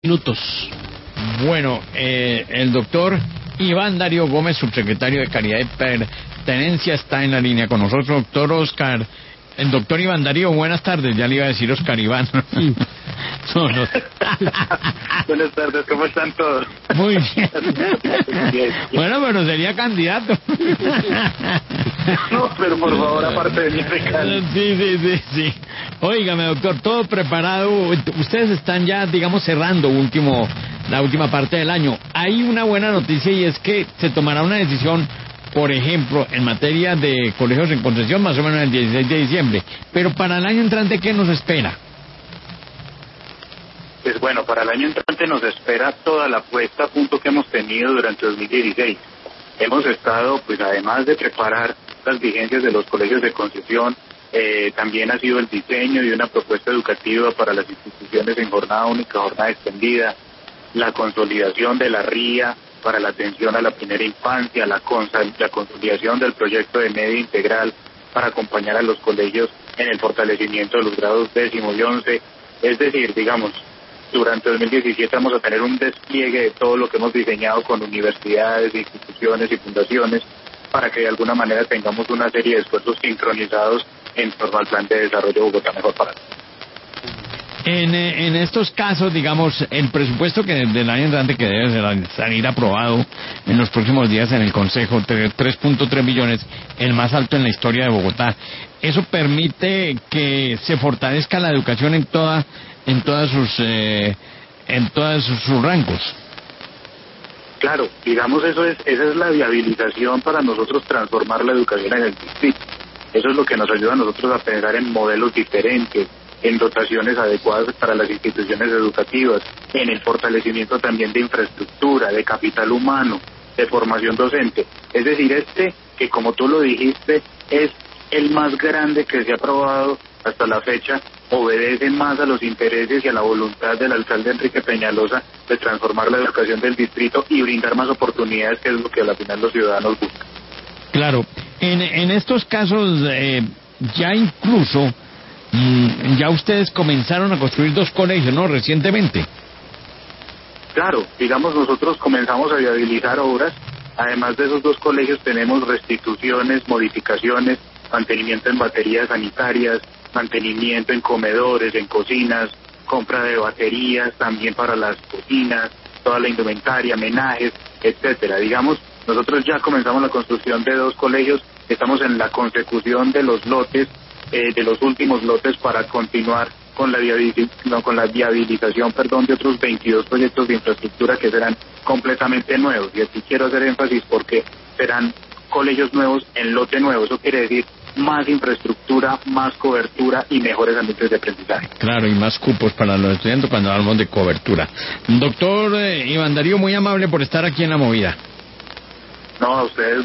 Minutos. Bueno, el doctor Iván Darío Gómez, subsecretario de Calidad y Pertenencia, está en la línea con nosotros. Doctor Oscar, el doctor Iván Darío, buenas tardes. Ya le iba a decir Oscar Iván. No. Buenas tardes, ¿cómo están todos? Muy bien. Bueno, pero sería candidato. No, pero por favor, aparte de mi recado. Sí. Óigame, doctor, todo preparado. Ustedes están ya, digamos, cerrando la última parte del año. Hay una buena noticia y es que se tomará una decisión, por ejemplo, en materia de colegios en concesión, más o menos el 16 de diciembre. Pero para el año entrante, ¿qué nos espera? Pues bueno, para el año entrante nos espera toda la puesta a punto que hemos tenido durante 2016. Hemos estado, pues además de preparar las vigencias de los colegios de concesión, también ha sido el diseño de una propuesta educativa para las instituciones en jornada única, jornada extendida, la consolidación de la RIA para la atención a la primera infancia, la consolidación del proyecto de media integral para acompañar a los colegios en el fortalecimiento de los grados 10º y 11. Es decir, digamos, durante 2017 vamos a tener un despliegue de todo lo que hemos diseñado con universidades, instituciones y fundaciones para que de alguna manera tengamos una serie de esfuerzos sincronizados en torno al plan de desarrollo Bogotá Mejor para Todos. En estos casos, digamos, el presupuesto que del año entrante que debe salir aprobado en los próximos días en el Consejo, 3.3 billones, el más alto en la historia de Bogotá. Eso permite que se fortalezca la educación en todos sus rangos. Claro, digamos, esa es la viabilización para nosotros transformar la educación en el distrito. Eso es lo que nos ayuda a nosotros a pensar en modelos diferentes, en dotaciones adecuadas para las instituciones educativas, en el fortalecimiento también de infraestructura, de capital humano, de formación docente. Es decir, que como tú lo dijiste, es el más grande que se ha aprobado hasta la fecha, obedece más a los intereses y a la voluntad del alcalde Enrique Peñalosa de transformar la educación del distrito y brindar más oportunidades, que es lo que al final los ciudadanos buscan. Claro, en estos casos ya incluso ya ustedes comenzaron a construir 2 colegios, ¿no? Recientemente. Claro, digamos, nosotros comenzamos a viabilizar obras. Además de esos 2 colegios tenemos restituciones, modificaciones, mantenimiento en baterías sanitarias, mantenimiento en comedores, en cocinas, compra de baterías también para las cocinas, toda la indumentaria, menajes, etcétera. Digamos, nosotros ya comenzamos la construcción de 2 colegios, estamos en la consecución de los lotes, de los últimos lotes para continuar con la viabilización de otros 22 proyectos de infraestructura que serán completamente nuevos. Y aquí quiero hacer énfasis porque serán colegios nuevos en lote nuevo. Eso quiere decir más infraestructura, más cobertura y mejores ambientes de aprendizaje. Claro, y más cupos para los estudiantes cuando hablamos de cobertura. Doctor Iván Darío, muy amable por estar aquí en La Movida. No, a ustedes